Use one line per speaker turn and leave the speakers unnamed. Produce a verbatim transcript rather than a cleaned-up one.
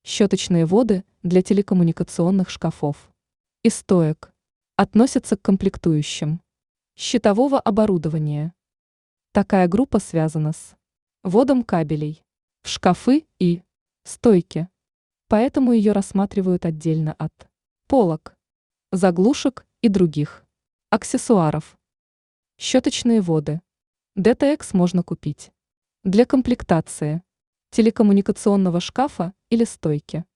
Щеточные воды для телекоммуникационных шкафов и стоек относятся к комплектующим щитового оборудования. Такая группа связана с вводом кабелей в шкафы и стойки, поэтому ее рассматривают отдельно от полок, заглушек и других аксессуаров. Щеточные воды ди ти экс можно купить для комплектации телекоммуникационного шкафа или стойки.